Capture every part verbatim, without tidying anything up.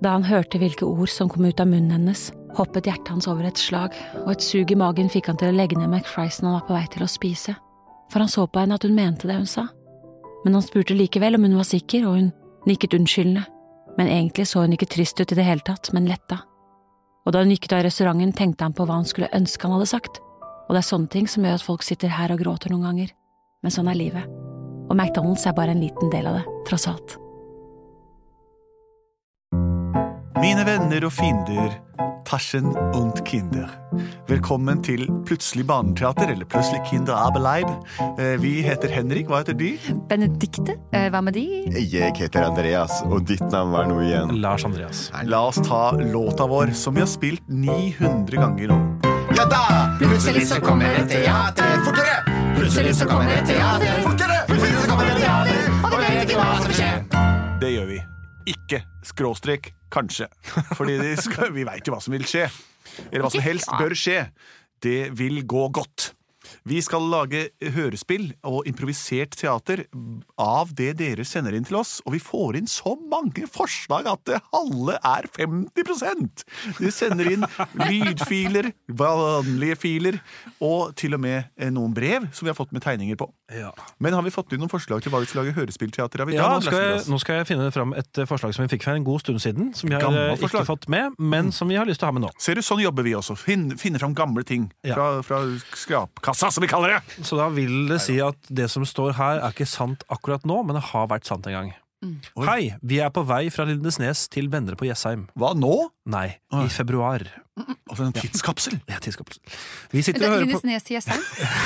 Da han hørte hvilke ord som kom ut av munnen hennes, hoppet hjertet hans over et slag, og et sug i magen fikk han til å legge ned McFriesen han var på vei til å spise, for han så på henne at hun mente det hun sa. Men han spurte likevel om hun var sikker, og hun nikket unnskyldende, men egentlig så hun ikke trist ut i det hele tatt, men letta. Og da hun gikk ut av restauranten, tenkte han på hva han skulle ønske han hadde sagt, og det er sånne ting som gjør at folk sitter her og gråter noen ganger. Men sånn er livet. Og McDonald's er bare en liten del av det, tross alt. Mine venner og fiender, Taschen und Kinder. Velkommen til Plutselig barneteater, eller Plutselig Kinder Abeleib. Vi heter Henrik, hva heter de? Benedikte, hva med de? Jeg heter Andreas, og ditt navn var noe igjen. Lars Andreas. La oss ta låta vår, som vi har spilt ni hundre ganger nå. Ja da! Plutselig så kommer et teater. Fortere! Plutselig så kommer et teater. Fortere! Plutselig så kommer et teater. Og vi vet ikke hva som skjer. Det gjør vi. Ikke skråstrek, kanskje. Fordi det skal, vi vet jo hva som vil skje. Eller hva som helst bør skje. Det vil gå godt. Vi skal lage hørespill og improvisert teater av det dere sender inn til oss, og vi får inn så mange forslag at det halve er femti prosent. Vi sender inn lydfiler, vanlige filer, og til og med noen brev som vi har fått med tegninger på. Ja. Men har vi fått inn noen forslag til hva vi skal lage hørespillteater av i dag? Ja, nå skal, jeg, nå skal jeg finne fram et forslag som vi fikk for en god stund siden, som vi har Gammelt ikke fått med, men som vi har lyst til å ha med nå. Ser du, sånn jobber vi også. Finne, finne fram gamle ting Ja. fra, fra skrapkassa, som vi kaller det. Så da vil det si at det som står her er ikke sant akkurat nå, men det har vært sant en gang. Mm. Hei, vi er på vei fra Lindesnes til Venner på Jessheim. Hva nå? Nei, Oi. i februar. Altså en tidskapsel. Ja, tidskapsel. Vi sitter og hører på... Lindesnes til Jessheim?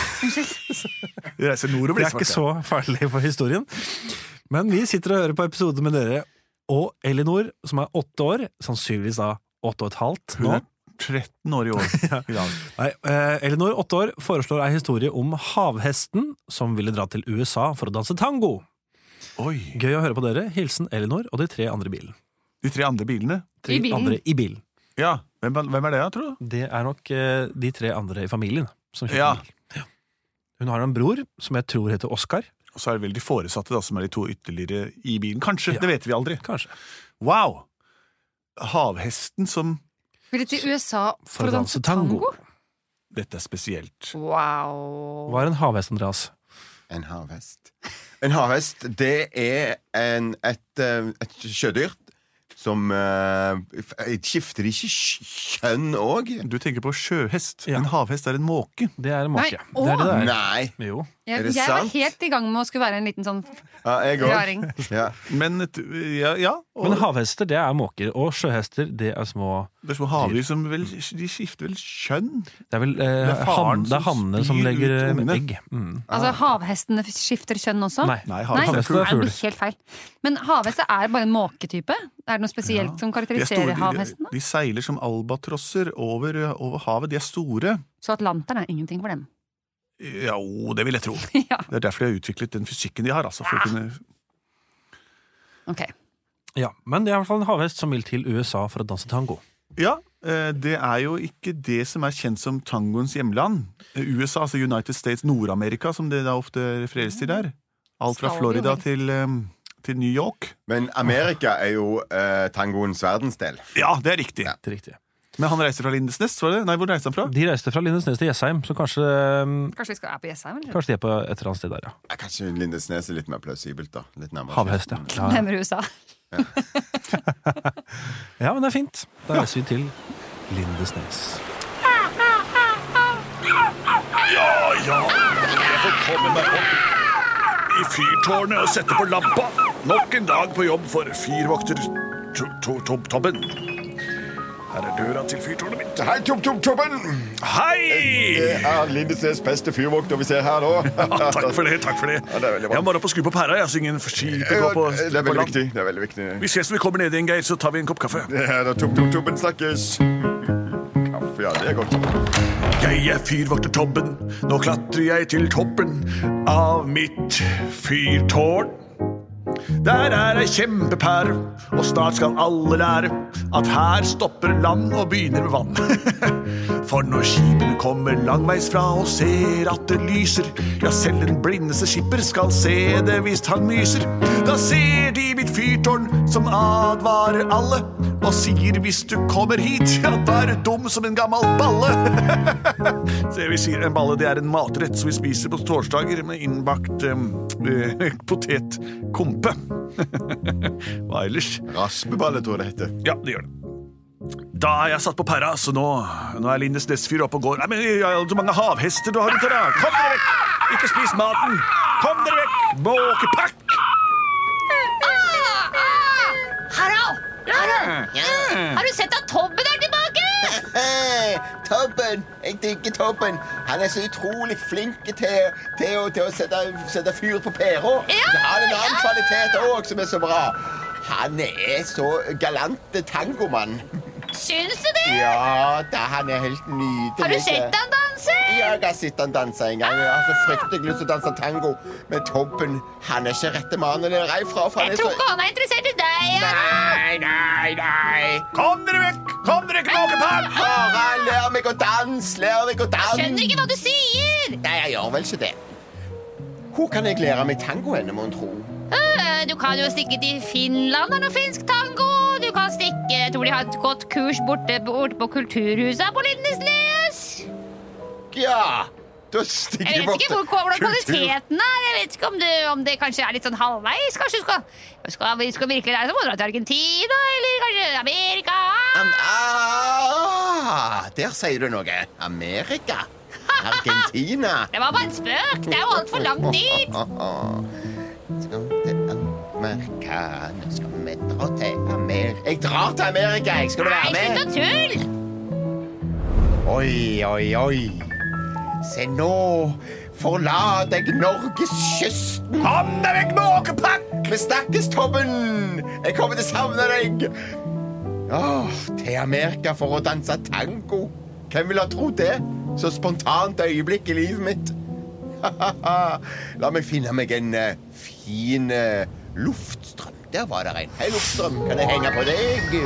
Unnskyld. Vi reiser nordover. Det er ikke så farlig for historien. Men vi sitter og hører på episode med dere, og Elinor, som er åtte år, sannsynligvis da åtte og et halvt nå. Hun er tretten år i år i dag. Nei, eh, Elinor, åtte år, foreslår en historie om havhesten som ville dra til U S A for å danse tango. Oi. Gøy å høre på dere. Hilsen Elinor og de tre andre i bilen. De tre andre bilene? Tre I bilen? andre i bilen. Ja, hvem, hvem er det, tror du? Det er nok eh, de tre andre i familien som kjører Ja. bil. Ja. Hun har en bror som jeg tror heter Oscar. Og så er det vel de foresatte da, som er de to ytterligere i bilen. Kanskje, Ja. det vet vi aldri. Kanskje. Wow! Havhesten som... Vil du til U S A for, å danse tango? Dette er spesielt. Wow. Hva er en havhest, Andreas? En havhest. En havhest, det er en, et, eh, et sjødyr som uh, skifter ikke kjønn også. Du tenker på sjøhest. Ja. En havhest er en måke. Det er en måke. Nei, Det er det det er. Nei. Jo. Jeg, Er det jeg var sant? helt i gang med å skulle være en liten sånn Ja, jeg også. raring. Ja. Men, et- ja, ja. Og Men havhester, det er måker, og sjøhester, det er små... det er små havdyr som vel, de skifter vel kjønn. Det er vel eh, Det er faren han, det er som hannene som spyr legger ut eh, ungene. egg. Mm. Altså, havhestene skifter kjønn også? Nei, Nei, Nei, havhest er havhest fugl. er det fugl. blir helt feil. Men havhester er bare en måketype? Er det noe spesielt Ja. som De er karakteriserer store, havhesten? de, de seiler som albatrosser over, over havet. De er store. Så Atlanteren er ingenting for dem. Ja, o, det vil jeg tro. Ja, Det er derfor de har utviklet den fysikken de har. Altså, for å kunne... ok. Ja, men det er i hvert fall en havhest som vil til U S A for å danse tango. Ja, eh, det er jo ikke det som er kjent som tangoens hjemland. Eh, U S A, altså United States, Nord-Amerika, som det da ofte refereres til der. Alt fra Skal vi jo Florida helst. til, eh, til New York. Men Amerika er jo uh, tangoens verdensdel. Ja, det er riktig. Det er riktig. Men han reiser fra Lindesnes, var det? Nei, hvor reiste han fra? De reiste fra Lindesnes til Jessheim, så kanskje, eh, Kanskje vi skal være på Jessheim? eller? kanskje de er på et eller annet sted der, ja. Ja, kanskje Lindesnes er litt mer plausibelt da. Litt nærmere. Havhest, ja. ja. Nærmere U S A. Ja, men det er fint. Da reiser vi til Lindesnes. Ja, ja, jeg får komme meg opp i fyrtårnet og sette på lampa. Nok en dag på jobb for fyrvokter to- to- to- Tobben. Her er døra til fyrtårnet mitt. Hei, Topp, Topp, Tobben! Hei! Det er Lindesnes beste fyrvokter vi ser her nå. Ja, takk for det, takk for det. Ja, det er veldig bra. Jeg må opp og skru på pæra, jeg, så ingen skip Ja, går på, det er på veldig land. viktig. Det er veldig viktig. Vi ses når vi kommer ned igjen, Geir, så tar vi en kopp kaffe. Det er da Topp, Topp, Tobben snakkes. Kaffe, ja, det er godt. Jeg er fyrvokter Tobben, nå klatrer jeg til toppen av mitt fyrtårn. Der er ei kjempepære, og snart skal alle lære at her stopper land og begynner med vann. For når skipene kommer langveis fra og ser at det lyser, ja, selv den blindeste skipper skal se det hvis han myser. Da ser de mitt fyrtårn som advarer alle, og sier hvis du kommer hit, ja, da er du dum som en gammel balle. Så vi sier en balle, det er en matrett som vi spiser på torsdager med innbakt um, uh, potetkompe. Hva ellers? Raspeballe, tror jeg det heter. Ja, det gjør det. Da er jeg satt på pæra, så nå, nå er Lindes Nesfyr oppe og går. Nei, men jeg har så mange havhester du har ute da. Kom dere vekk! Ikke spis maten! Kom dere vekk! Måkepakk! Harald! Harald! Har du sett at Tobben er tilbake? Tobben! Jeg digger Tobben. Han er så utrolig flink til, til, å, til å sette, sette fyr på pæra. Ja, Det har en annen ja. kvalitet også som er så bra. Han er så galante tangomann. Syns du det? Ja, da han er helt nydelig. Har du sett han danse? Ja, jeg har sett han danse en gang. Jeg har så fryktelig lyst til å danse tango. Men Tobben, han er ikke rette mannen eller ei fra. for han Jeg er tror så... ikke han er interessert i deg. Ja. Nei, nei, nei. Kom dere vekk! Kom dere vekk, måkepakk! Harald, lær meg å danse, lær meg å danse. Skjønner ikke hva du sier. Nei, jeg gjør vel ikke det. Hvor kan jeg lære meg tango henne, må hun tro? Øh, Du kan jo stikke til Finland og noe finsk tango. Du kan stikke, jeg tror de har et godt kurs borte, borte på Kulturhuset på Lindesnes. Ja, da stikker Jeg jeg vet bort ikke hvor, hvordan kvaliteten er. Jeg vet ikke om, du, om det kanskje er litt sånn halvveis. Kanskje du skal, skal, vi skal virkelig lære, så må du dra til Argentina, eller kanskje Amerika. Am- ah, Der sier du noe. Amerika. Argentina. Det var bare en spøk. Det er jo alt for langt dit. Skal til Amerika. Nå skal vi dra til Amerika. Jeg drar til Amerika, jeg. Skal du være Nei, slutt å med? tull. Oi, oi, oi. Se nå forlater jeg Norgeskysten. Kom deg vekk, måkepakk! Vi snakkes, Tobben. Jeg kommer til å savne deg. Åh, til Amerika for å danse tango. Hvem ville ha trodd det? Så spontant øyeblikk i livet mitt. La meg finne meg en uh, fin uh, luftstrøm. Der var det en. Hei, luftstrøm. Kan jeg henge på deg?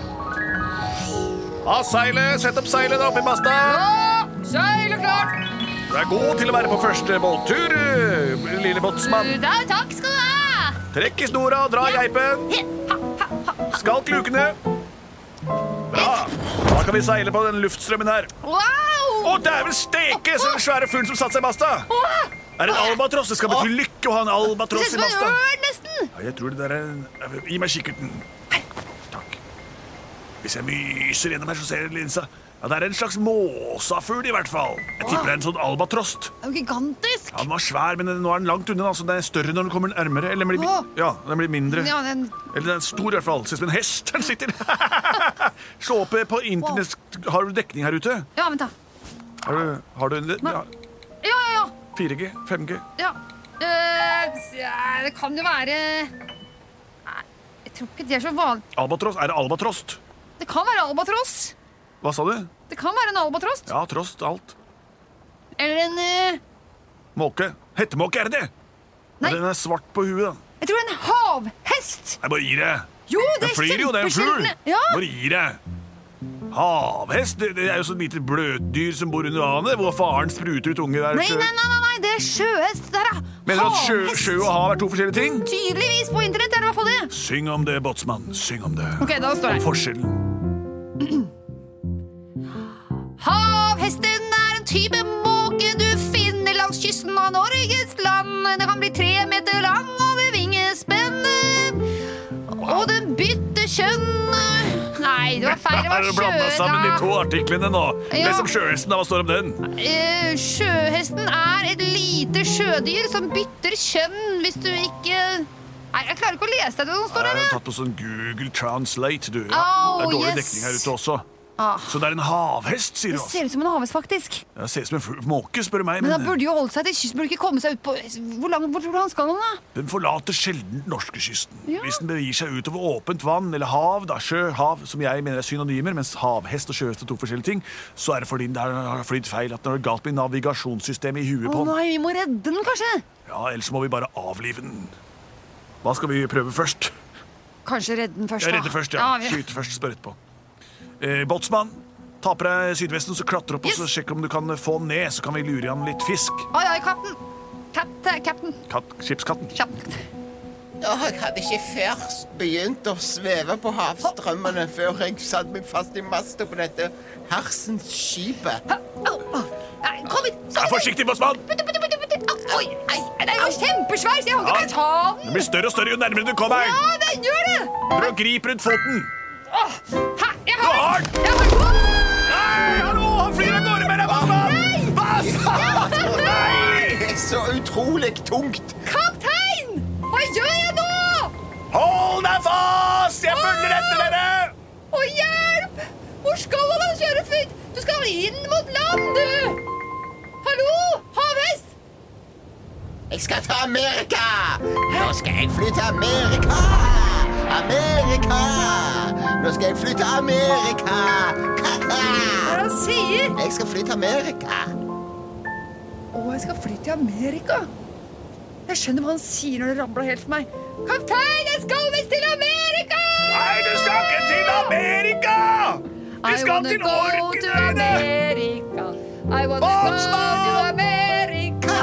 Ha seilet, sett opp seilet opp i masta. Seil og klart. Du er god til å være på første båttur, lille båtsmann. Da, takk skal du ha. Trekk i snora og dra geipen. Skalk lukene. Bra. Da kan vi seile på den luftstrømmen her. Wow. Å, dæven steke, så den svære fuglen som satt seg i masta. Er det en albatross? Det skal bety lykke å ha en Det albatross ser i ut som en masta. ørn nesten. Ja, jeg tror det der er... Gi meg kikkerten. Takk. Hvis jeg myser gjennom her, så ser jeg linsa. Ja, det er en slags måsafugl i hvert fall. Jeg tipper det er en sånn albatrost. Det er jo gigantisk. Ja, den var svær, men nå er den langt unna. Altså, den er større når den kommer nærmere. Eller den blir, Åh. ja, den blir mindre. Ja, den... Eller den er stor i hvert fall. Ser ut som en hest den sitter. Slå opp på internett. Har du dekning her ute? Ja, vent da. Har du, har du en... Ja, Ja, ja, ja. fire G? fem G? Ja. Eh, ja, det kan jo være... Nei, jeg tror ikke det er så vanlig. Albatross? Er det albatrost? Det kan være albatross. Hva sa du? Det kan være en albatross. Ja, trost, alt. Eller en... eh, Måke. Hettemåke, er det det? Nei. Den er svart på huet, da. Jeg tror det er en havhest. Jeg bare gir det. Jo, det Den er flyr jo, det er en fugl. kjempesjeldne. Ja. Bare gir det. Havhest, det, det er jo sånn lite bløtdyr som bor under vannet, hvor faren spruter ut unge der. Nei, nei, nei, nei, nei, det er sjøhest. Det er Mener du at sjø, havhest. sjø og hav er to forskjellige ting? Tydeligvis på internett er det i hvert fall det. Syng om det, båtsmann. Syng om det. Ok, da står det. Forskjellen. Havhesten er en type måke du finner langs kysten av Norges land. Den kan bli tre meter lang og ved vingespennet. Og den bytter kjønn. Nei, det var feil. Det Har var du blandet sammen de to sjø... artiklene nå? Ja. Les om sjøhesten, da. Hva står om den? Eh, sjøhesten er et lite sjødyr som bytter kjønn hvis du ikke... Nei, jeg klarer ikke å lese det som står Jeg her. har tatt på sånn Google Translate, du. Ja, Oh, det er dårlig yes. dekning her ute også. Ah, Så det er en havhest, sier du det altså? ser ut som en havhest, faktisk. Ja, det ser ut som en fugl- måke, spør du meg. Men han Men burde jo holde seg til kysten, burde ikke komme seg ut på... Hvor langt hvor tror du han skal nå, da? den forlater sjelden norskekysten. Ja. Hvis den bevir seg utover åpent vann, eller hav, da, sjø, hav, som jeg mener er synonymer, mens havhest og sjøhest er to forskjellige ting, så er det fordi den der har flydd feil, at den har galt med navigasjonssystemet i huet Å på den. nei, vi må redde den, kanskje? Ja, ellers må vi bare avlive den. Hva skal vi prøve først? Kanskje redde den først, Jeg da. redder først, ja. vi... Skyter først, spør etterpå. Eh, Båtsmann, ta på deg sydvesten, så klatre opp Yes. og så sjekk om du kan få den ned, så kan vi lure i han litt fisk. Oi, oi, kapten. Kapt, kapten. Katt, skipskatten. Kapt. Åh, jeg hadde ikke først begynt å sveve på havstrømmene før jeg satt meg fast i masta på dette hersens skipet. Nei, kom hit! Vær forsiktig, bossmann! Putte, putte, putte, putte. Oi, nei, den er jo kjempesvær, så jeg kan ikke bare ta den. Det blir større og større jo nærmere du kommer. Ja, den gjør det. Prøv å gripe rundt foten. Åh, hæ, jeg Du har har den. den! Jeg har den. Nei, hallo, han flyr av gårde med deg, bossmann! Boss! Nei! Det er så utrolig tungt. Kaptein! Hva gjør jeg nå? Hold deg fast! Jeg følger etter dere! Å, hjelp! Hvor skal man kjøre fint? Du skal inn mot land, du! Hallo, havhest! Jeg skal til Amerika! Nå skal jeg fly til Amerika! Amerika! Nå skal jeg fly til Amerika! Kaka! Hva er det han sier? Jeg skal fly til Amerika. Å, jeg skal fly til Amerika. Jeg skjønner hva han sier når det rabler helt for meg. Kaptein, jeg skal visst til Amerika! Nei, du skal ikke til Amerika! Vi skal til orkene! I wanna go to America.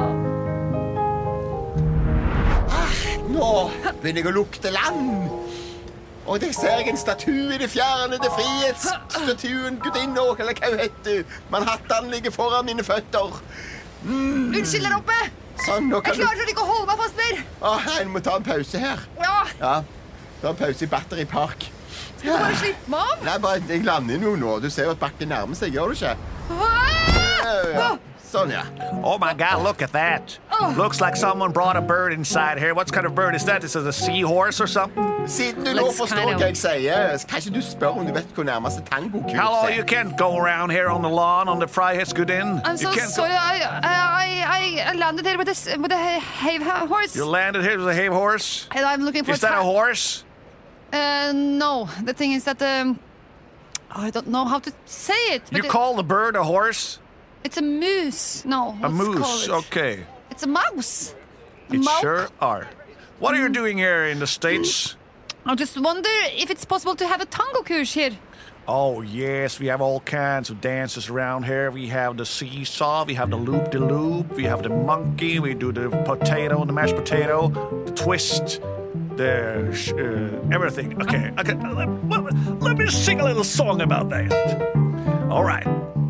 Nå begynner jeg å lukte land. Og der ser jeg en statue i det fjerne, det frihetsstatuen, gudinna, eller hva heter du? Manhattan ligger foran mine føtter. Mm. Unnskyld der oppe. Sånn, nå kan Jeg klarer ikke å holde meg fast mer. du... Åh, jeg må ta en pause her. Ja, Ja, ta en pause i Battery Park. du må bare slippe meg av. Nei, bare, jeg lander jo nå. Du ser jo at bakken nærmer seg, gjør du ikke? Ah! Ja, ja. Sånn, ja. Oh my God, look at that. Looks like someone brought a bird inside here. What kind of bird is that? Is it a seahorse or something? Siden du nå Looks forstår kind of- hva jeg sier, kan ikke du spørre om du vet hvor nærmeste tangokurs Hello, you er? can't go around here on the lawn on the Freiheitsgudin. I'm so you can't sorry. I, I, I landed here with a, s- with a hay horse. Go. You landed here with a hay horse? And I'm looking for Is that a ta- horse? Uh, no, the thing is that um, I don't know how to say it. But You it- call the bird a horse? it's a moose. No, A let's moose, call it. okay. It's a mouse. It Mouse. sure are. What are you doing here in the States? I just wonder if it's possible to have a tango kurs here. Oh, yes, we have all kinds of dances around here. We have the seesaw, we have the loop-de-loop, we have the monkey, we do the potato and the mashed potato, the twist, the sh- uh, everything. Okay, okay, let, let, let me sing a little song about that. All right.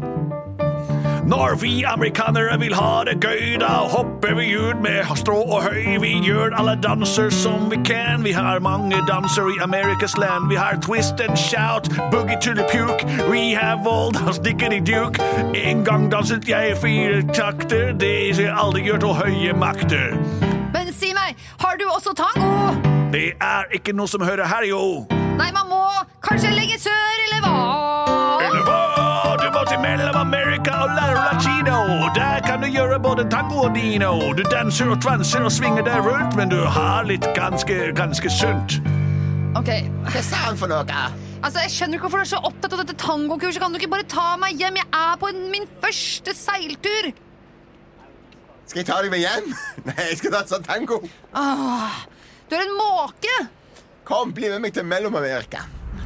Når vi amerikanere vil ha det gøy, da hopper vi ut med strå og høy. Vi gjør alle danser som vi kan. Vi har mange danser i Amerikas land. Vi har twist and shout, boogie to the puke. We have all dans dikkeri duke. En gang danset jeg fire takter. Det er jeg aldri gjort å høye makter. Men si meg, har du også tango? Det er ikke noe som hører her, jo. Nei, man må kanskje legge sør, eller hva? Eller hva? Du må til mellom Amerika og lære latino. Der kan du gjøre både tango og dino. Du danser og tvanser og svinger deg rundt, men du har litt ganske, ganske sunt. Ok, Hva sa han for noe? altså jeg skjønner ikke hvorfor du er så opptatt av dette tangokurset. Kan du ikke bare ta meg hjem? Jeg er på en, min første seiltur. Skal jeg ta deg med hjem? Nei, jeg skal danse tango. Åh, du er en måke. Kom, bli med meg til Mellom-Amerika.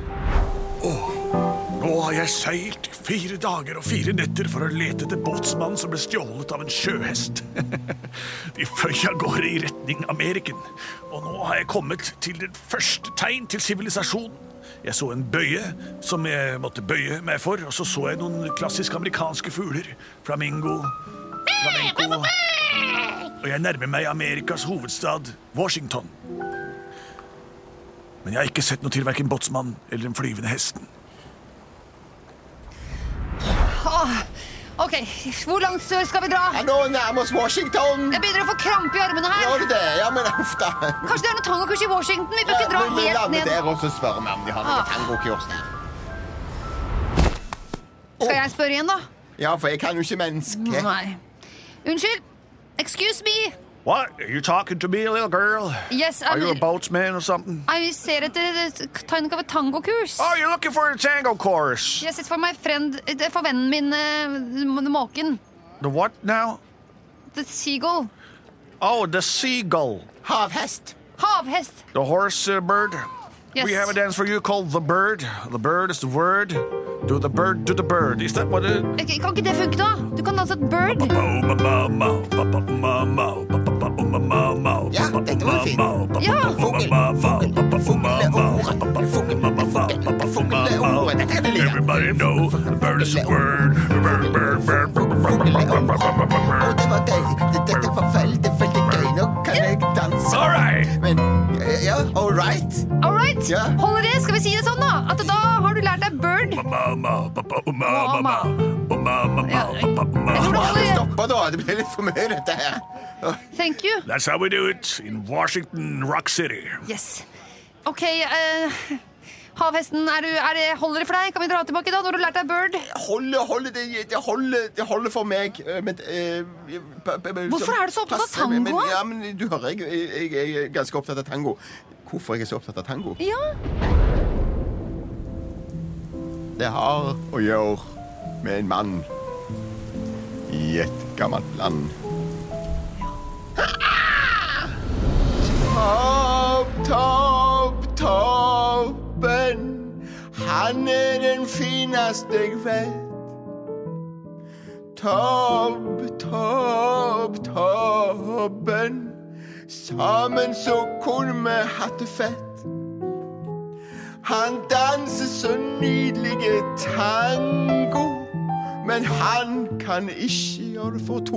Nå har jeg seilt fire dager og fire netter for å lete etter båtsmannen som ble stjålet av en sjøhest. De fløy av gårde i retning Ameriken, og nå har jeg kommet til det første tegn til sivilisasjon. Jeg så en bøye som jeg måtte bøye meg for, og så så jeg noen klassiske amerikanske fugler. Flamingo, flamenco, og jeg nærmer meg Amerikas hovedstad, Washington. Men jeg har ikke sett noe til hverken båtsmann eller den flyvende hesten. Åh, ok, hvor langt sør skal vi dra? Ja, nå nærmer oss Washington. Jeg begynner å få krampe i armene her. Gjør du det? Ja, men uff da. Kanskje det er noe tangokurs i Washington? Vi bør ikke dra Men vi helt lander ned. der og så spør vi om de har noe Ah. tangokurs der. Skal jeg spørre igjen da? Ja, for jeg kan jo ikke menneske. Nei. Unnskyld. Excuse me. What? Are you talking to me, little girl? Yes, Are you a I'm, boatsman or something? I ser etter tegn av et tangokurs. Oh, you're looking for a tango course. Yes, it's for my friend, det er for vennen min, eh, måken. The what now? The seagull. Oh, the seagull. Havhest. Havhest. The horse uh, bird. Yes. We have a dance for you called the bird. The bird is the word. Do the bird, do the bird. Is that what it... Ok, kan ikke det funke da? Du kan danse et bird. Ba-ba-ma-ma, ba-ba-ma-ma, ba-ba-ma-ma. Ja, dette var fint. Ja. Fugl, fugl, fugleord. Fugl, fugleord. Dette kan du like. Everybody know the bird is a word. Bird, bird, bird, bird, bird, bird, bird, bird, bird, bird. Og det var deilig. Dette var veldig, veldig gøy. Nå kan jeg danse. All right. Men, ja, all right. All right. Ja. Holder det? Skal vi si det sånn, da? At da har du lært deg bird. Ja, jeg tror det Det holder. stopper da. Det blir litt for mye, dette her. Thank you. That's how we do it in Washington Rock City. Yes. Ok, eh, havhesten, er du, er det, holder det for deg? Kan vi dra tilbake da, når du har lært deg bird? Holde, holde, det, det, holder, det holder for meg. eh, Men, eh, pa- pa- pa- Hvorfor er du så opptatt av passe, tango, Men, da? ja, men du hører, jeg, jeg, jeg er ganske opptatt av tango. Hvorfor jeg er så opptatt av tango? Ja. Det har å gjøre med en mann i et gammelt land. Topp, topp, toppen. Han er den fineste jeg vet. Topp, topp, toppen. Sammen så kunne vi hatt det fett. Han danser så nydelige tango, men han kan ikke gjøre det for to.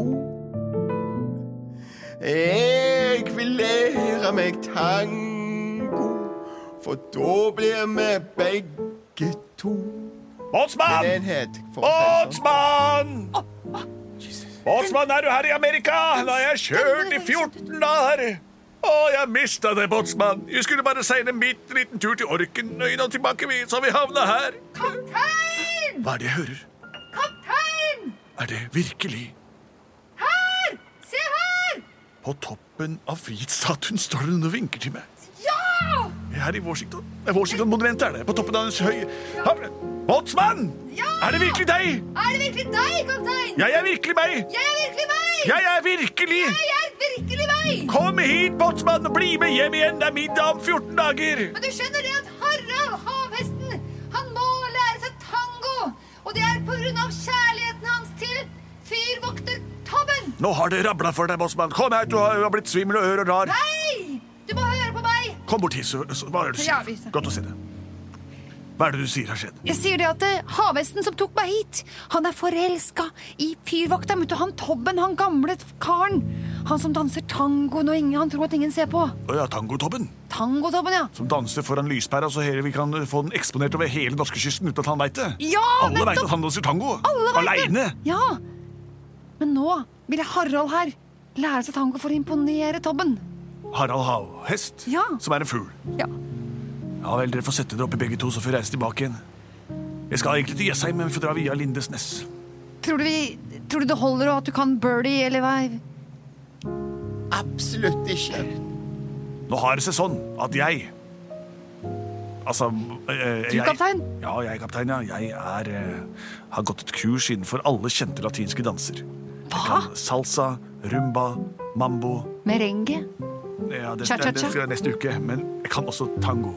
Jeg vil lære meg tango, for da blir vi begge to en Båtsmann! enhet. For å si det sånn. Båtsmann! Båtsmann, er du her i Amerika? Da har jeg kjørt i fjorten dager. Å, jeg mistet det, båtsmann. Jeg skulle bare seile en bitte liten tur til Orkenøyen og tilbake, vi, så vi havna her. Kaptein! Hva er det jeg hører? Kaptein! Er det virkelig? Her! Se her! På toppen av Frihetsstatuen står det noen og vinker til meg. Ja! Her i Washington. Det er Washington-monumentet er det. På toppen av en høy... Ha- Båtsmann! Ja! Er det virkelig deg? Er det virkelig deg, kaptein? Jeg er virkelig meg! Jeg er virkelig meg! Jeg er virkelig! Jeg er virkelig meg! Kom hit, båtsmann, og bli med hjem igjen. Det er middag om fjorten dager. Men du skjønner det at Harald, havhesten, han må lære seg tango. Og det er på grunn av kjærligheten hans til fyrvokter Tobben. Nå har det rabla for deg, båtsmann. Kom her, du har har blitt svimmel og ør og rar. Nei! Du må høre på meg. Kom bort hit, så, så hva er det du Ja, sier? vi- Godt å se det. Hva er det du sier har skjedd? Jeg sier det at eh, havhesten som tok meg hit, han er forelska i fyrvokteren. Vet du, han Tobben, han gamle karen. Han som danser tango når ingen, han tror at ingen ser på. Å ja, tangotobben. Tango-Tobben, ja. Som danser foran lyspæra, så hele, vi kan få den eksponert over hele norskekysten uten at han vet det. Ja, Alle vet nettopp. at han danser tango. Alle vet det. Alene. Ja. Men nå vil jeg Harald her lære seg tango for å imponere Tobben. Harald Havhest, Ja. som er en fugl. Ja. Ja vel, dere får sette dere opp i begge to, så får vi reise tilbake igjen. Jeg skal egentlig til Jessheim, men vi får dra via Lindesnes. Tror du, vi, tror du det holder og at du kan birdie, eller hva? Absolutt ikke. Nå har det seg sånn at jeg Altså eh, Du, jeg, kaptein? Ja, jeg er kaptein, ja. Jeg er, eh, har gått et kurs innenfor alle kjente latinske danser. Jeg Hva? kan salsa, rumba, mambo. Merengue? Ja, det, det, Cha-cha-cha. det skal jeg neste uke. Men jeg kan også tango.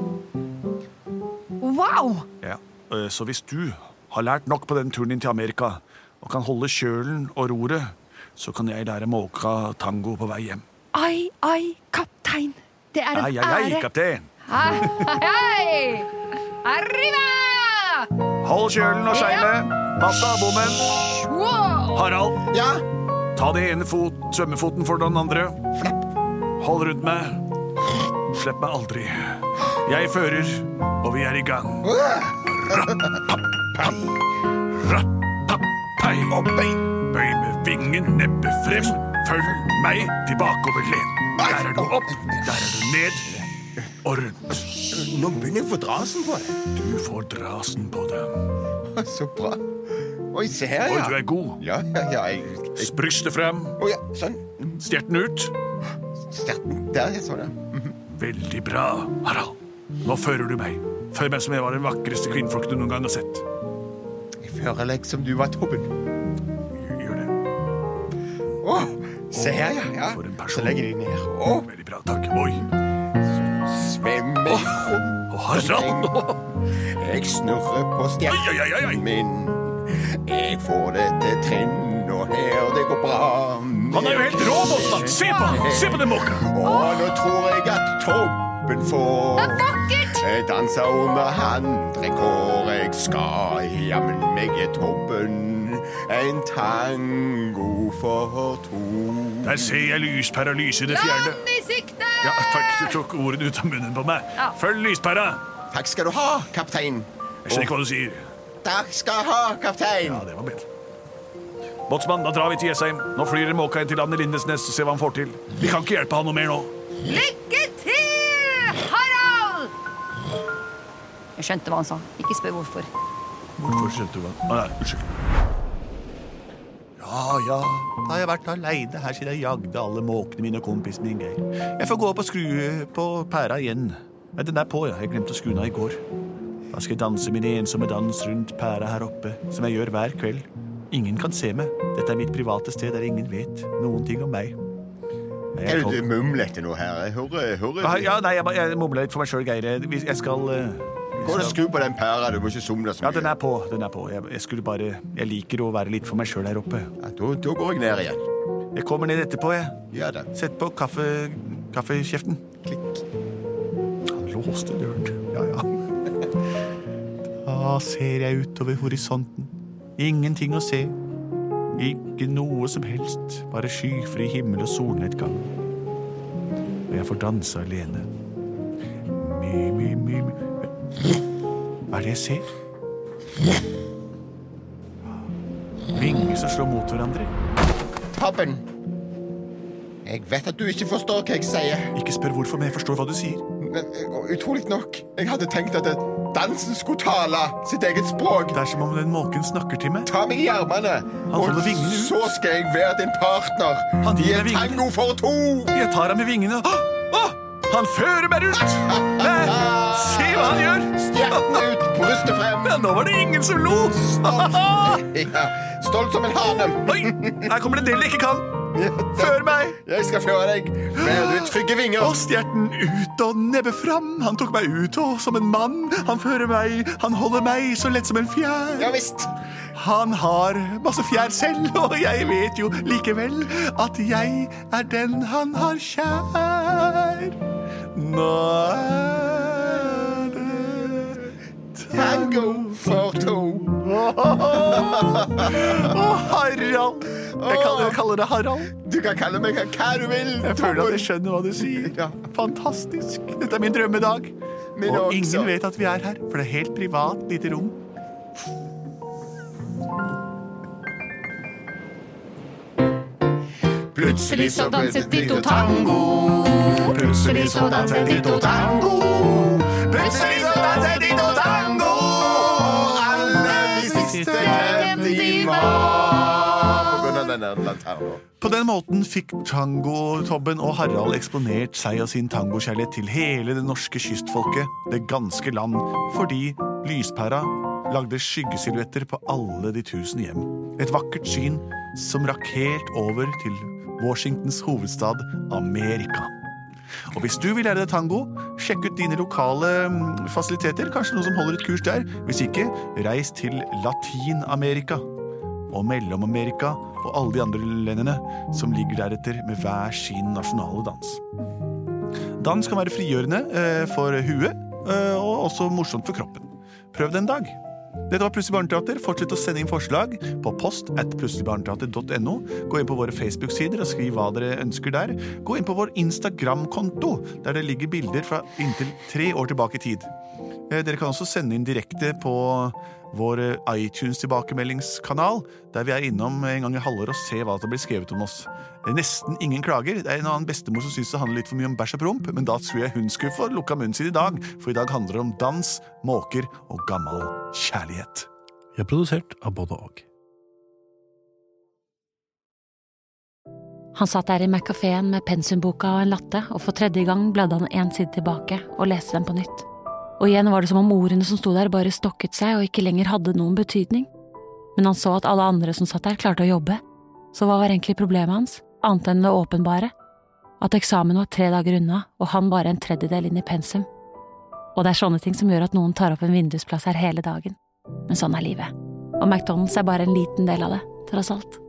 Wow! Ja. eh, Så hvis du har lært nok på den turen din til Amerika og kan holde kjølen og roret, så kan jeg lære måka tango på vei hjem. Ai, ai, kaptein. Det er en Ai, ai, ai, ære. kaptein. Hei, hei! Arriva! Hold kjølen og seilet. Pass deg, bommen. Wow! Harald, Ja, ta det ene fot, svømmefoten for den andre. flepp. Hold rundt meg. Slipp meg aldri. Jeg fører, og vi er i gang. Rapp-papp-pei. Rapp-papp-pei. Og bøy. Bøy med vingen neppe frem. Følg meg tilbakeoverlen. Der er du opp, der er du ned og rundt. Nå begynner jeg å få drasen på det. Du får drasen på det. Så bra. Oi, se her, Oi, ja. du er god. Ja, ja, ja. Jeg, jeg, Brystet frem, å, ja. Sånn. stjerten ut. Stjerten. Der, ja. Sånn, ja. Veldig bra, Harald. Nå fører du meg. Før meg som jeg var den vakreste kvinnfolk du noen gang har sett. Jeg fører deg som du var Tobben. Gjør det. Å, se her, ja. ja. For en person. Så legger jeg deg ned. Å, Veldig bra, takk. Oi. svømmer rundt. Å, Harald. Jeg snurrer på Oi, oi, oi, oi. stjerten min. Jeg får det til trinn, og her det går bra. Han er jo helt rå, Bossmann! Se på han! Se på den måka! Å, nå tror jeg at Tobben får Det er vakkert! Jeg danser under handrekår. Jeg skal jammen meg i Tobben. En tango for to. Der ser jeg lyspæra lyse i det fjerne. Land i sikte! Ja, takk, du tok ordene ut av munnen på meg. Ja. Følg lyspæra! Takk skal du ha, kaptein. Jeg skjønner ikke hva du sier. Takk skal du ha, kaptein. Ja, det var bedre. Båtsmann, da drar vi til Jessheim. Nå flyr dere måka inn til landet Lindesnes og ser hva han får til. Vi kan ikke hjelpe han noe mer nå. Lykke til, Harald! Jeg skjønte hva han sa. Ikke spør hvorfor. Hvorfor skjønte du hva? Å, nei, unnskyld. Ja, ja, da har jeg vært alene her siden jeg jagde alle måkene mine og kompisen min Geir. Jeg får gå opp og skru på pæra igjen. Nei, den er på, ja. Jeg glemte å skru den av i går. Da skal jeg danse min ensomme dans rundt pæra her oppe, som jeg gjør hver kveld. Ingen kan se meg. Dette er mitt private sted der ingen vet noen ting om meg. Jeg Er kom- du mumlete nå her? Jeg hører, hører. Ah, Ja, nei, jeg, bare- jeg mumler litt for meg selv, Geir. Jeg skal... eh, Gå og skru på den pæra, du må ikke somle så Ja, mye. den er på, den er på. Jeg, jeg skulle bare... Jeg liker å være litt for meg selv her oppe. Ja, da, da går jeg ned igjen. Jeg kommer ned etterpå, jeg. Ja da. Sett på kaffe, kaffekjeften. Klikk. Han låste døren. Ja, ja. Da ser jeg utover horisonten. Ingenting å se. Ikke noe som helst. Bare skyfri himmel og solnedgang. Og jeg får danse alene. My, my, my, my. Hva er det jeg ser? Vinger som slår mot hverandre. Tobben. Jeg vet at du ikke forstår hva jeg sier. Ikke spør hvorfor, men jeg forstår hva du sier. Men uh, utrolig nok, jeg hadde tenkt at dansen skulle tale sitt eget språk. Det er som om den måken snakker til meg. Ta meg i armene, og holder vingene ut. så skal jeg være din partner Han i gir en meg vingene. tango for to. Jeg tar ham med vingene. Åh! Åh! Han fører meg rundt! Eh, Se hva han gjør! Stjerten ut, brystet frem. Ja, nå var det ingen som lo! Ja, stolt som en hane. Oi, her kommer det en del jeg ikke kan. Før meg! Jeg skal føre deg med du trygge vinger. Og stjerten ut og nebbe fram. Han tok meg ut og som en mann. Han fører meg, han holder meg så lett som en fjær. Ja visst. Han har masse fjær selv, og jeg vet jo likevel at jeg er den han har kjær. Nå er det Tango for to. Åh, Harald. Jeg kaller, jeg kaller det Harald. Du kan kalle meg hva du vil. Jeg føler at jeg skjønner hva du sier. Ja. Fantastisk. Dette er min drømmedag. Min Og også. ingen vet at vi er her, for det er helt privat, lite rom. Plutselig så danset de to tango. Plutselig så danset de to tango. Plutselig så danset de to tango. Alle visste hvem de var. På grunn av denne lanternen. På den måten fikk Tango-Tobben og Harald eksponert seg og sin tangokjærlighet til hele det norske kystfolket, det ganske land, fordi lyspæra lagde skyggesilhuetter på alle de tusen hjem. Et vakkert syn som rakk helt over til Washingtons hovedstad Amerika. Og hvis du vil lære deg tango, sjekk ut dine lokale mm, fasiliteter, kanskje noen som holder et kurs der. Hvis ikke, reis til Latin-Amerika og Mellom-Amerika og alle de andre landene som ligger deretter med hver sin nasjonale dans. Dans kan være frigjørende eh, for huet, eh, og også morsomt for kroppen. Prøv det en dag. Dette var Plutselig barneteater. Fortsett å sende inn forslag på post at plutseligbarneteater punktum no. Gå inn på våre Facebook-sider og skriv hva dere ønsker der. Gå inn på vår Instagram-konto, der det ligger bilder fra inntil tre år tilbake i tid. Eh, Dere kan også sende inn direkte på vår eh, iTunes-tilbakemeldingskanal, der vi er innom en gang i halvår og ser hva det blir skrevet om oss. Det er nesten ingen klager. Det er en annen bestemor som synes det handler litt for mye om bæsj og promp, men da tror jeg hun skulle få lukka munnen sin i dag, for i dag handler det om dans, måker og gammel kjærlighet. Vi er produsert av både og. Han satt der i McCaféen med pensumboka og en latte, og for tredje gang bladde han en side tilbake og leste den på nytt. Og igjen var det som om ordene som sto der bare stokket seg og ikke lenger hadde noen betydning. Men han så at alle andre som satt der klarte å jobbe, så hva var egentlig problemet hans, annet enn det åpenbare? At eksamen var tre dager unna, og han bare en tredjedel inn i pensum. Og det er sånne ting som gjør at noen tar opp en vindusplass her hele dagen. Men sånn er livet. Og McDonald's er bare en liten del av det, tross alt.